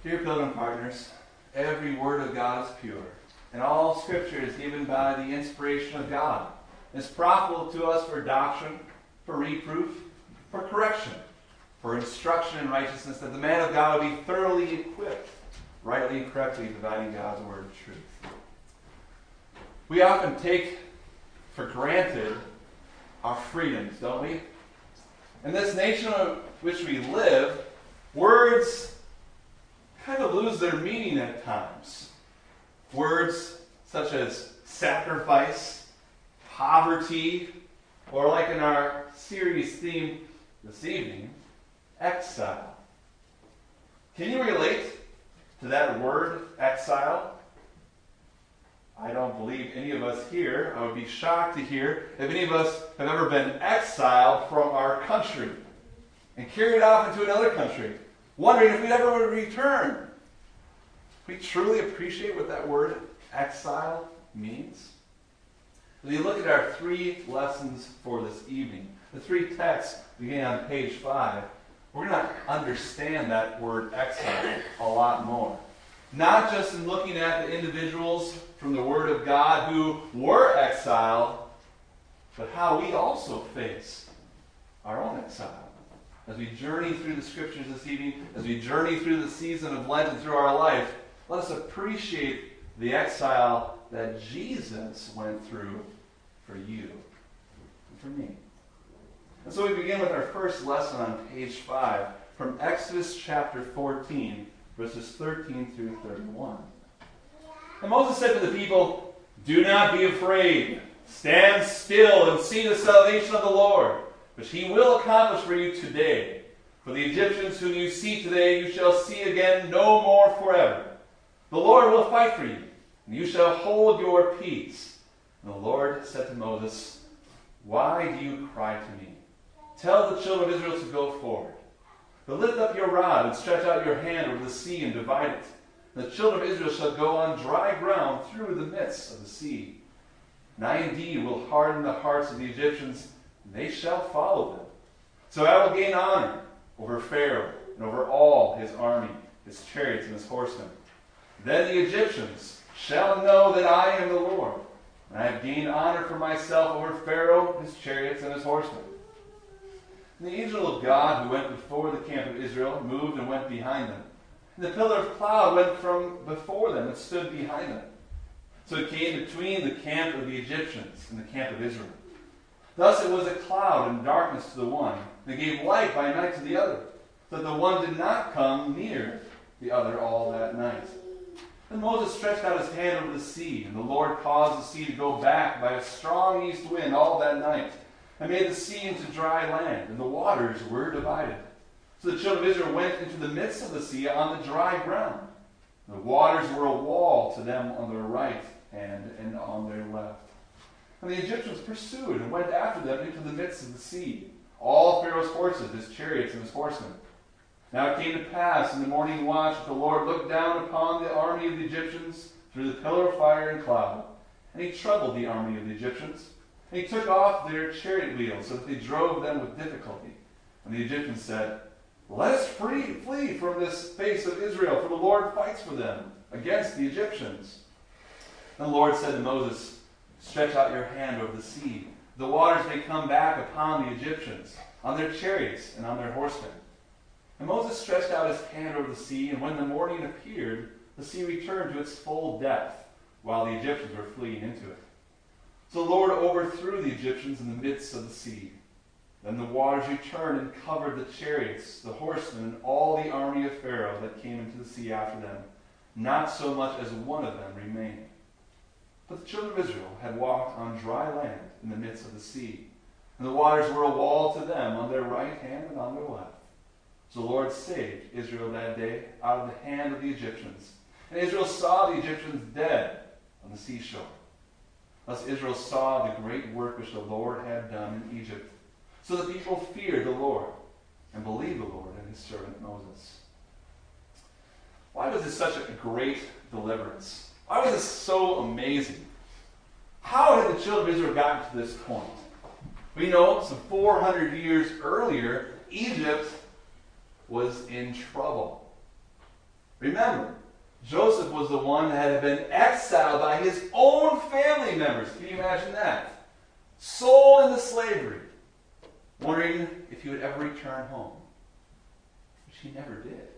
Dear Pilgrim Partners, every word of God is pure, and all Scripture is given by the inspiration of God. It's profitable to us for doctrine, for reproof, for correction, for instruction in righteousness, that the man of God will be thoroughly equipped, rightly and correctly dividing God's word of truth. We often take for granted our freedoms, don't we? In this nation in which we live, words kind of lose their meaning at times. Words such as sacrifice, poverty, or like in our series theme this evening, exile. Can you relate to that word, exile? I don't believe any of us here, I would be shocked to hear if any of us have ever been exiled from our country and carried off into another country, wondering if we'd ever return. We truly appreciate what that word exile means. As we look at our three lessons for this evening, the three texts beginning on page 5, we're going to understand that word exile a lot more. Not just in looking at the individuals from the Word of God who were exiled, but how we also face our own exile. As we journey through the Scriptures this evening, as we journey through the season of Lent and through our life, let us appreciate the exile that Jesus went through for you and for me. And so we begin with our first lesson on page 5 from Exodus chapter 14, verses 13 through 31. And Moses said to the people, "Do not be afraid. Stand still and see the salvation of the Lord, which he will accomplish for you today. For the Egyptians whom you see today, you shall see again no more forever. The Lord will fight for you, and you shall hold your peace." And the Lord said to Moses, "Why do you cry to me? Tell the children of Israel to go forward. But lift up your rod and stretch out your hand over the sea and divide it. And the children of Israel shall go on dry ground through the midst of the sea. And I indeed will harden the hearts of the Egyptians, and they shall follow them. So I will gain honor over Pharaoh and over all his army, his chariots and his horsemen. Then the Egyptians shall know that I am the Lord, and I have gained honor for myself over Pharaoh, his chariots, and his horsemen." And the angel of God who went before the camp of Israel moved and went behind them. And the pillar of cloud went from before them and stood behind them. So it came between the camp of the Egyptians and the camp of Israel. Thus it was a cloud and darkness to the one, and it gave light by night to the other, so that the one did not come near the other all that night. Then Moses stretched out his hand over the sea, and the Lord caused the sea to go back by a strong east wind all that night, and made the sea into dry land, and the waters were divided. So the children of Israel went into the midst of the sea on the dry ground. The waters were a wall to them on their right hand and on their left. And the Egyptians pursued and went after them into the midst of the sea, all Pharaoh's horses, his chariots, and his horsemen. Now it came to pass in the morning watch that the Lord looked down upon the army of the Egyptians through the pillar of fire and cloud, and he troubled the army of the Egyptians. And he took off their chariot wheels so that they drove them with difficulty. And the Egyptians said, "Let us flee from this face of Israel, for the Lord fights for them against the Egyptians." And the Lord said to Moses, "Stretch out your hand over the sea. The waters may come back upon the Egyptians, on their chariots and on their horsemen." And Moses stretched out his hand over the sea, and when the morning appeared, the sea returned to its full depth, while the Egyptians were fleeing into it. So the Lord overthrew the Egyptians in the midst of the sea. Then the waters returned and covered the chariots, the horsemen, and all the army of Pharaoh that came into the sea after them. Not so much as one of them remained. But the children of Israel had walked on dry land in the midst of the sea, and the waters were a wall to them on their right hand and on their left. So the Lord saved Israel that day out of the hand of the Egyptians. And Israel saw the Egyptians dead on the seashore. Thus Israel saw the great work which the Lord had done in Egypt. So the people feared the Lord and believed the Lord and his servant Moses. Why was this such a great deliverance? Why was this so amazing? How had the children of Israel gotten to this point? We know some 400 years earlier, Egypt was in trouble. Remember, Joseph was the one that had been exiled by his own family members. Can you imagine that? Sold into slavery, wondering if he would ever return home, which he never did.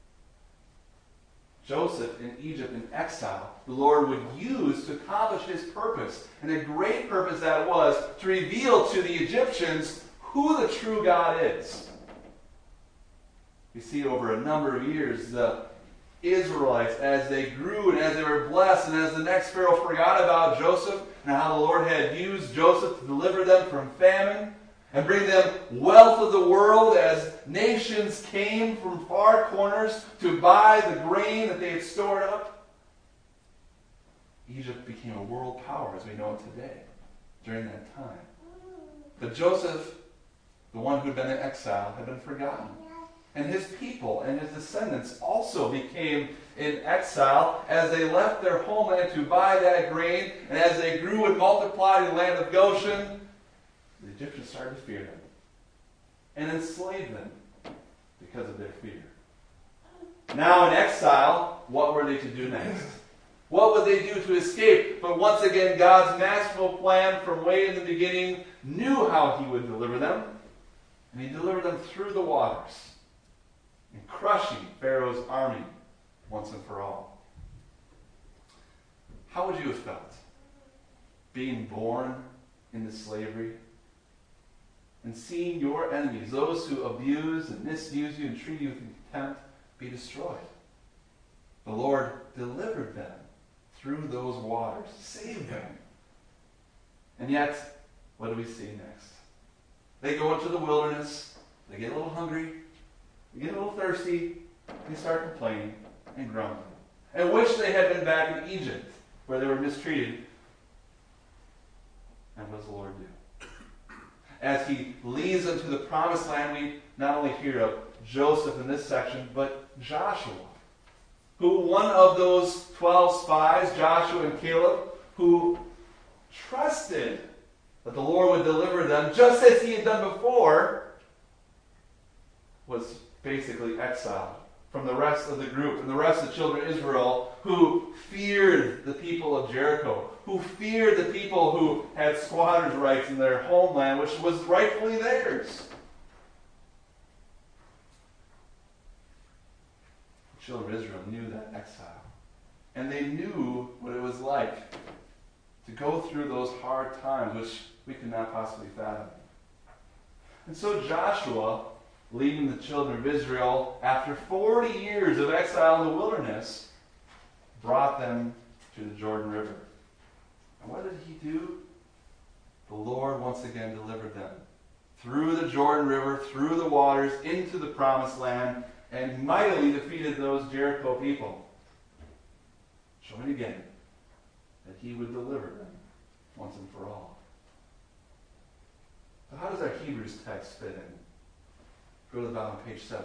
Joseph in Egypt in exile, the Lord would use to accomplish his purpose, and a great purpose that was to reveal to the Egyptians who the true God is. We see over a number of years the Israelites, as they grew and as they were blessed, and as the next Pharaoh forgot about Joseph and how the Lord had used Joseph to deliver them from famine and bring them wealth of the world as nations came from far corners to buy the grain that they had stored up. Egypt became a world power as we know it today during that time. But Joseph, the one who had been in exile, had been forgotten. And his people and his descendants also became in exile as they left their homeland to buy that grain. And as they grew and multiplied in the land of Goshen, the Egyptians started to fear them and enslave them because of their fear. Now in exile, what were they to do next? What would they do to escape? But once again, God's masterful plan from way in the beginning knew how he would deliver them. And he delivered them through the waters, and crushing Pharaoh's army once and for all. How would you have felt being born into slavery and seeing your enemies, those who abuse and misuse you and treat you with contempt, be destroyed? The Lord delivered them through those waters, saved them. And yet, what do we see next? They go into the wilderness, they get a little hungry, they get a little thirsty, they start complaining and grumbling, and wish they had been back in Egypt, where they were mistreated. And what does the Lord do? As he leads them to the promised land, we not only hear of Joseph in this section, but Joshua, who one of those 12 spies, Joshua and Caleb, who trusted that the Lord would deliver them, just as he had done before, was basically exiled from the rest of the group and the rest of the children of Israel, who feared the people of Jericho, who feared the people who had squatters' rights in their homeland, which was rightfully theirs. The children of Israel knew that exile, and they knew what it was like to go through those hard times, which we could not possibly fathom. And so Joshua, leading the children of Israel, after 40 years of exile in the wilderness, brought them to the Jordan River. And what did he do? The Lord once again delivered them through the Jordan River, through the waters, into the promised land, and mightily defeated those Jericho people, showing again that he would deliver them once and for all. So how does our Hebrews text fit in? Go to the bottom of page 7.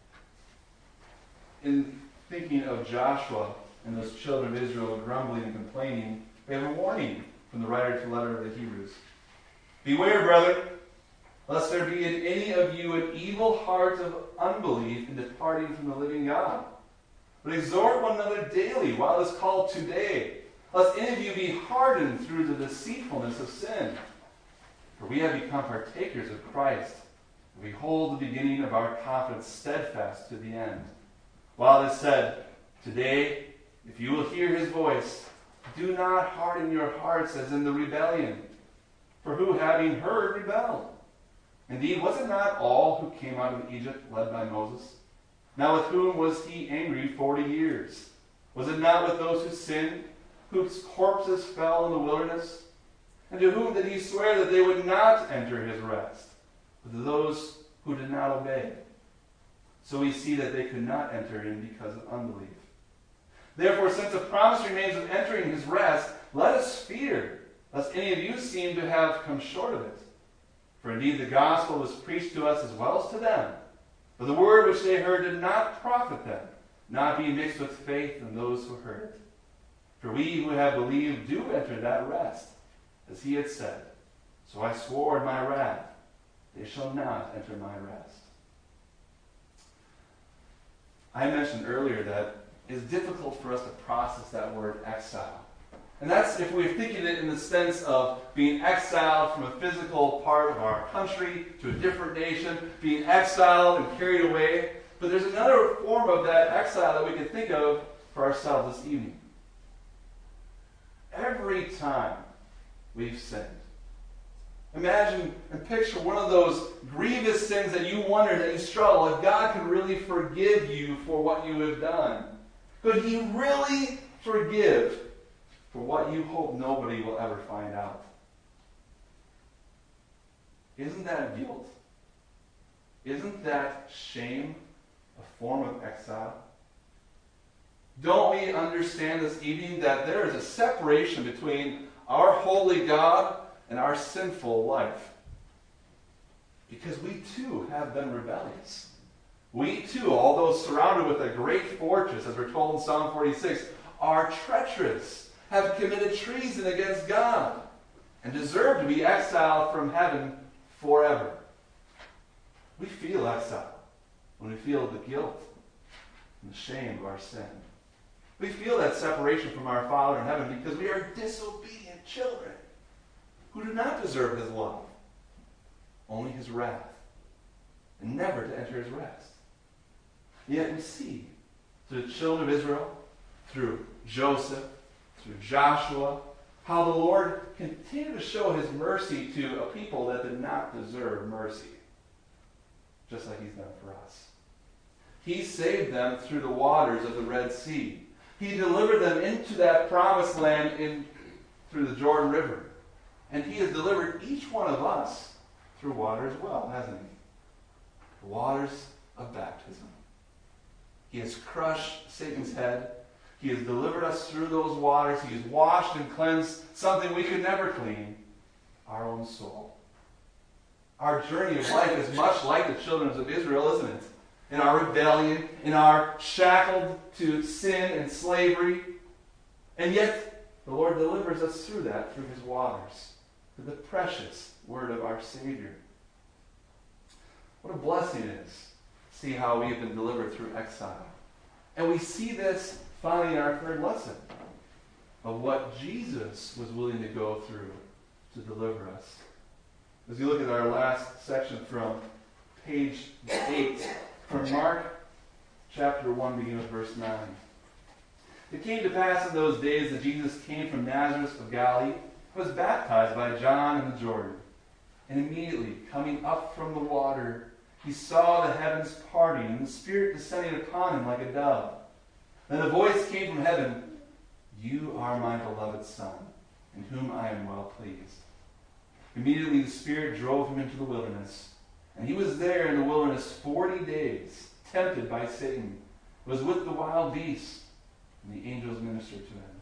In thinking of Joshua and those children of Israel grumbling and complaining, we have a warning from the writer to the letter of the Hebrews. Beware, brethren, lest there be in any of you an evil heart of unbelief in departing from the living God. But exhort one another daily while it is called today, lest any of you be hardened through the deceitfulness of sin. For we have become partakers of Christ. We hold the beginning of our confidence steadfast to the end. While it is said, today, if you will hear his voice, do not harden your hearts as in the rebellion. For who, having heard, rebelled? Indeed, was it not all who came out of Egypt led by Moses? Now with whom was he angry 40 years? Was it not with those who sinned, whose corpses fell in the wilderness? And to whom did he swear that they would not enter his rest? But to those who did not obey. So we see that they could not enter in because of unbelief. Therefore, since the promise remains of entering his rest, let us fear, lest any of you seem to have come short of it. For indeed the gospel was preached to us as well as to them. But the word which they heard did not profit them, not being mixed with faith in those who heard it. For we who have believed do enter that rest, as he had said, so I swore in my wrath, they shall not enter my rest. I mentioned earlier that it's difficult for us to process that word exile. And that's if we're thinking it in the sense of being exiled from a physical part of our country to a different nation, being exiled and carried away. But there's another form of that exile that we can think of for ourselves this evening. Every time we've sinned, imagine and picture one of those grievous sins that you wonder, that you struggle, if God could really forgive you for what you have done. Could He really forgive for what you hope nobody will ever find out? Isn't that guilt? Isn't that shame a form of exile? Don't we understand this evening that there is a separation between our holy God and our sinful life? Because we too have been rebellious. We too, although surrounded with a great fortress, as we're told in Psalm 46, are treacherous, have committed treason against God, and deserve to be exiled from heaven forever. We feel exile when we feel the guilt and the shame of our sin. We feel that separation from our Father in heaven because we are disobedient children who do not deserve His love, only His wrath, and never to enter His rest. Yet we see through the children of Israel, through Joseph, through Joshua, how the Lord continued to show His mercy to a people that did not deserve mercy, just like He's done for us. He saved them through the waters of the Red Sea. He delivered them into that promised land through the Jordan River. And He has delivered each one of us through water as well, hasn't He? The waters of baptism. He has crushed Satan's head. He has delivered us through those waters. He has washed and cleansed something we could never clean, our own soul. Our journey of life is much like the children of Israel, isn't it? In our rebellion, in our shackled to sin and slavery. And yet, the Lord delivers us through that, through His waters, through the precious word of our Savior. What a blessing it is to see how we have been delivered through exile. And we see this finally in our third lesson of what Jesus was willing to go through to deliver us. As you look at our last section from page 8, from Mark chapter 1, beginning with verse 9. It came to pass in those days that Jesus came from Nazareth of Galilee, was baptized by John in the Jordan. And immediately, coming up from the water, He saw the heavens parting, and the Spirit descending upon Him like a dove. Then a voice came from heaven, "You are my beloved Son, in whom I am well pleased." Immediately the Spirit drove Him into the wilderness. And He was there in the wilderness 40 days, tempted by Satan, was with the wild beasts, and the angels ministered to Him.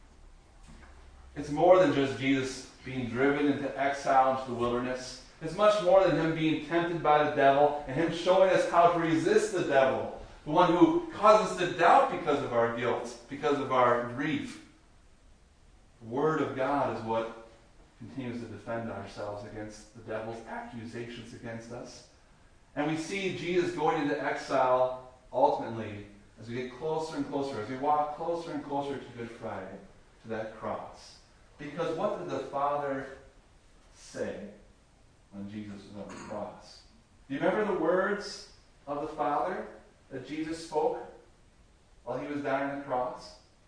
It's more than just Jesus being driven into exile into the wilderness. It's much more than Him being tempted by the devil and Him showing us how to resist the devil, the one who causes us to doubt because of our guilt, because of our grief. The Word of God is what continues to defend ourselves against the devil's accusations against us. And we see Jesus going into exile ultimately as we get closer and closer, as we walk closer and closer to Good Friday, to that cross. Because what did the Father say when Jesus was on the cross? Do you remember the words of the Father that Jesus spoke while He was dying on the cross?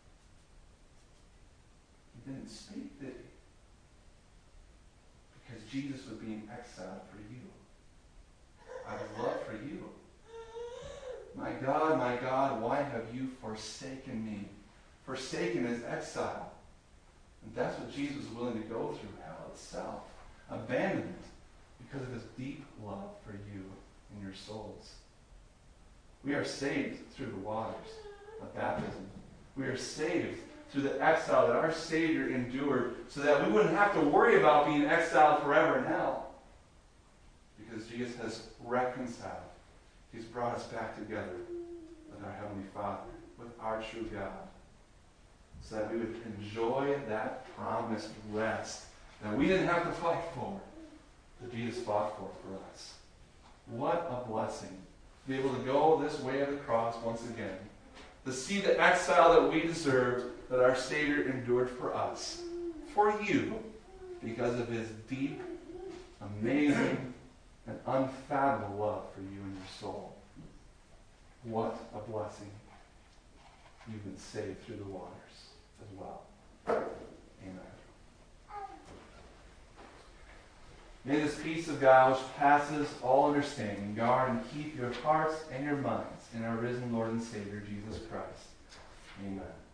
He didn't speak, did He? Because Jesus was being exiled for you. Out of love for you. My God, why have you forsaken me? Forsaken is exile. And that's what Jesus was willing to go through, hell itself. Abandonment because of His deep love for you and your souls. We are saved through the waters of baptism. We are saved through the exile that our Savior endured so that we wouldn't have to worry about being exiled forever in hell. Because Jesus has reconciled. He's brought us back together with our Heavenly Father, with our true God, so that we would enjoy that promised rest that we didn't have to fight for, that Jesus fought for us. What a blessing to be able to go this way of the cross once again to see the exile that we deserved, that our Savior endured for us, for you, because of his deep, amazing, and unfathomable love for you and your soul. What a blessing. You've been saved through the waters as well. Amen. May this peace of God, which passes all understanding, guard and keep your hearts and your minds in our risen Lord and Savior, Jesus Christ. Amen.